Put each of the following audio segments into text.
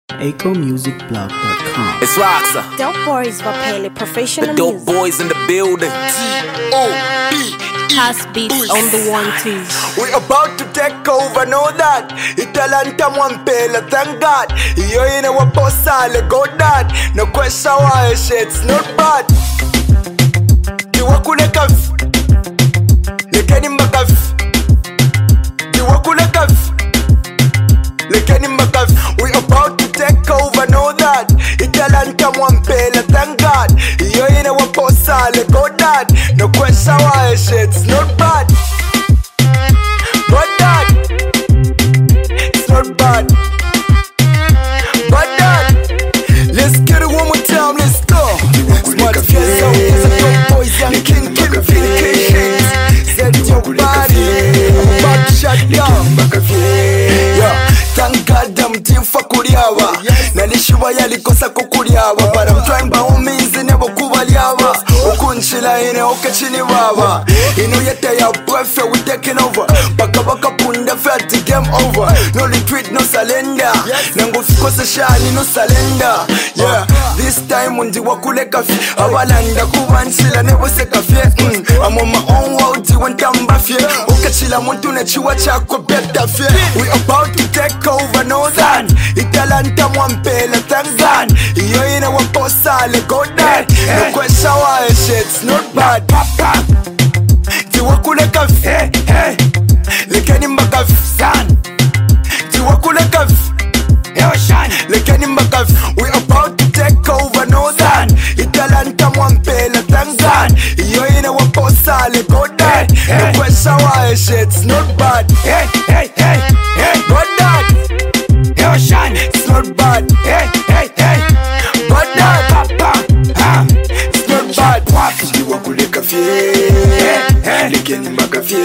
AcoMusicBlog.com. It's Roxa. Dope Boys Vapele, professional The dope music. boys in the building. House beats on the 1-2. We about to take over, know that. Italanta Mwampela, thank God. Yo ina waposale, go that. No question why shit's not bad. Kiwakule kaf. Lekeni makaf. Kiwakule kaf. Lekeni makaf. We about to take over, know that. Italanta Mwampela, thank God. Yo ina waposale, go that. No question why shit's not bad. But that, it's not bad. But that, let's get it one more time, let's go. Smart girls out, there's a dope boys, young king, vindications. Set your body, I'm about to shut down. Yeah, thank God I'm team for Kuriawa. Nalishiwa yalikosa kukuliawa, but I'm trying by all means, never kubaliawa. Ukunchila ine okachini wawa. Inu yete ya breath, we taking over. Baka punda fati game over. No retreat, no surrender. Nango fikosa shani, no surrender. Yeah, this time undi wakule kafi. Awalanda kubanchila nebo se kafi. I'm on my own road, one time bafie. Okachila muntu nechiwa chako beta fie. We about to take over, no that. Italanta Mwampela, thank God. Yo ina waposale, go that. No question why shit's not bad. Tiwakule kafi. Lekeni makaf san. Tiwakule kaf. Lekeni makaf. We about to take over, no that. Italanta Mwampela, thank God. Yo ina waposale, go that. No question why shit's not bad. But that, it's not bad. But that, it's not bad. Tiwakule kafi. Lekeni makaf.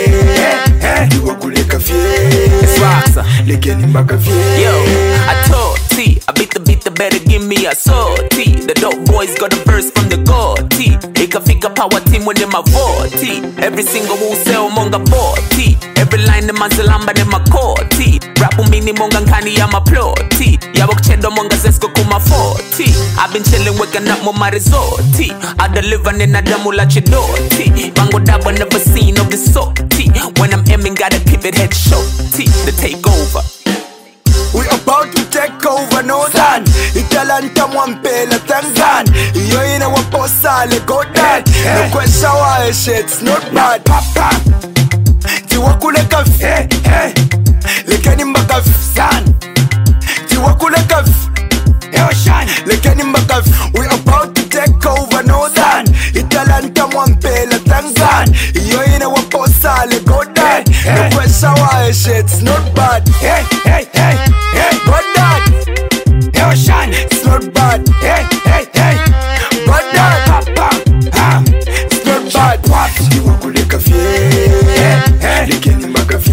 It's Roxa. Lekeni makaf. Yo, I told T, I beat the better give me a sword T. The dope boys got a verse from the god T. Ikafika power team when them a vote T. Every single who sell monga board T. Every line the manzalamba them a core T. Rapu mini monga nkani ya plot T. Yabok chedo monga zesko kuma 40. I've been chilling waking up more my resort T. I deliver in a damula chido T. Bango dabo never seen of the sort T. When I'm aiming gotta keep it head short T. The takeover. We about to take over, no that. Italanta Mwampela, thank God. Yo ina waposale, go that. No question why shit's not bad. Tiwakule kafi. Lekeni makaf san. Tiwakule kafi. Lekeni makaf. We about to take over, no that. Italanta Mwampela, thank God. Yo ina waposale, go that. No question why shit's not bad. But that, it's not bad. But that, it's not bad. Tiwakule kafi. Lekeni makaf.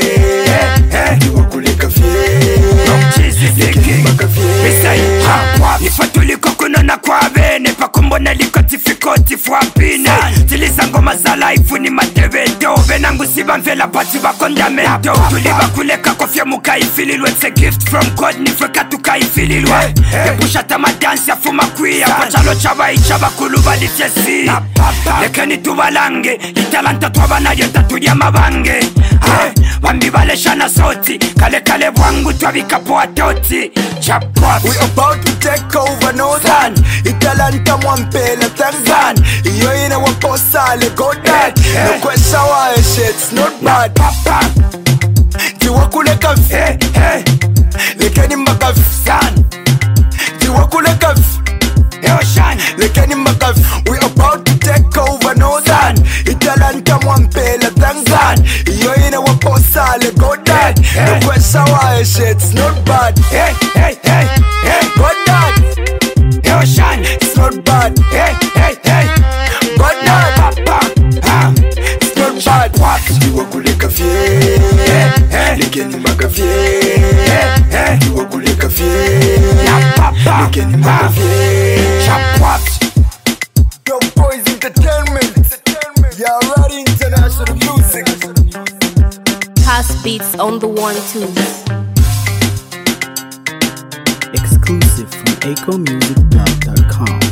Tiwakule kafi. Nifatuliko kunona kwa bene pakumbona likotifikoti fuapina Tiliza ngoma za life ni matevedo Venangu siba mvela pati bakondamento Tuliba kuleka kofya mukaifililwe It's a gift from God nifweka tukaifililwe Yepusha tamadansi ya fuma kuya Kwa chalo chaba ichaba kuluba litesi Lekeni tubalange Italanta twabana yota tuya mabange Wambi baleshana soti Kale bwangu twabika poa toti We about to take over, no that. Italanta Mwampela, thank God. Yo ina waposale, go that. No question why shit's not bad. Tiwakule kafi. Lekeni makaf san. Tiwakule kafi. Lekeni makaf. We about to take over, no that. Italanta Mwampela, thank God. Yo ina waposale, go that. No question why shit's not bad. But that, it's not bad. But that, it's not bad. Tiwakule kafi. Lekeni makaf. Tiwakule kafi. Lekeni makaf. Dope Boys Entertainment. Yeah, already international music. House beats on the 1-2. exclusive from AcoMusicBlog.com.